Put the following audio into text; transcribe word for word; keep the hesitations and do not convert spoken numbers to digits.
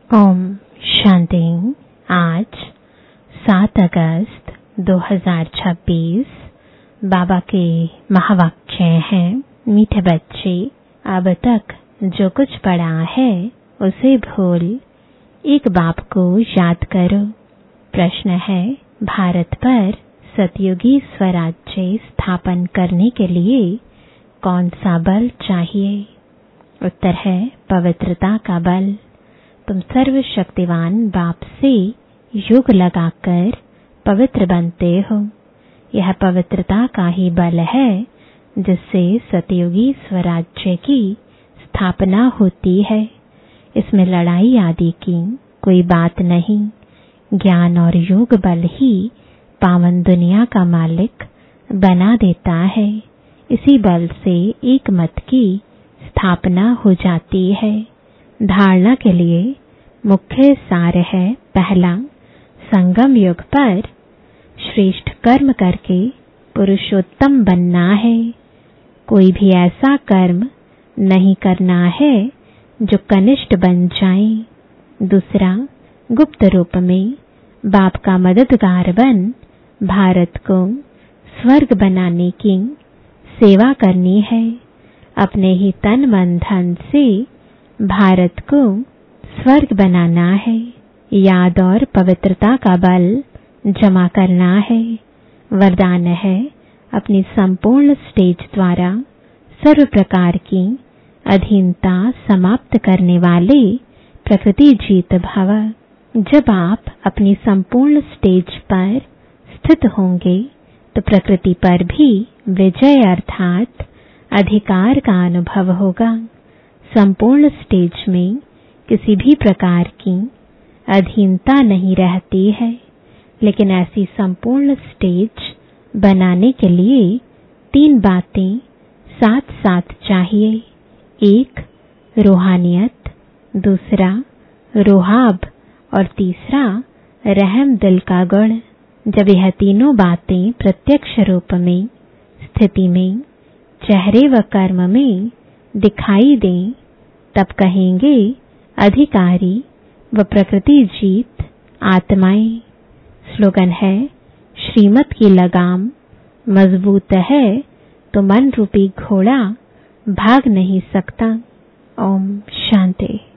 ओम शांति। आज सात अगस्त दो हज़ार छब्बीस बाबा के महावाक्य हैं, मीठे बच्चे, अब तक जो कुछ पढ़ा है उसे भूल एक बाप को याद करो। प्रश्न है, भारत पर सतयुगी स्वराज्य स्थापन करने के लिए कौन सा बल चाहिए? उत्तर है पवित्रता का बल। तुम सर्वशक्तिवान बाप से युग लगाकर पवित्र बनते हो। यह पवित्रता का ही बल है जिससे सतयुगी स्वराज्य की स्थापना होती है। इसमें लड़ाई आदि की कोई बात नहीं। ज्ञान और योग बल ही पावन दुनिया का मालिक बना देता है। इसी बल से एक मत की स्थापना हो जाती है। धारणा के लिए मुख्य सार है, पहला, संगम युग पर श्रेष्ठ कर्म करके पुरुषोत्तम बनना है। कोई भी ऐसा कर्म नहीं करना है जो कनिष्ठ बन जाए। दूसरा, गुप्त रूप में बाप का मददगार बन भारत को स्वर्ग बनाने की सेवा करनी है। अपने ही तन मन धन से भारत को स्वर्ग बनाना है। याद और पवित्रता का बल जमा करना है। वरदान है, अपनी संपूर्ण स्टेज द्वारा सर्व प्रकार की अधीनता समाप्त करने वाले प्रकृति जीत भव। जब आप अपनी संपूर्ण स्टेज पर स्थित होंगे तो प्रकृति पर भी विजय अर्थात अधिकार का अनुभव होगा। संपूर्ण स्टेज में किसी भी प्रकार की अधीनता नहीं रहती है, लेकिन ऐसी संपूर्ण स्टेज बनाने के लिए तीन बातें साथ साथ चाहिए। एक, रूहानियत, दूसरा रुहाब और तीसरा रहम दिल का गुण। जब यह तीनों बातें प्रत्यक्ष रूप में, स्थिति में, चेहरे व कर्म में दिखाई दें, तब कहेंगे अधिकारी व प्रकृति जीत आत्माएं। स्लोगन है, श्रीमत की लगाम मजबूत है तो मन रूपी घोड़ा भाग नहीं सकता। ओम शांति।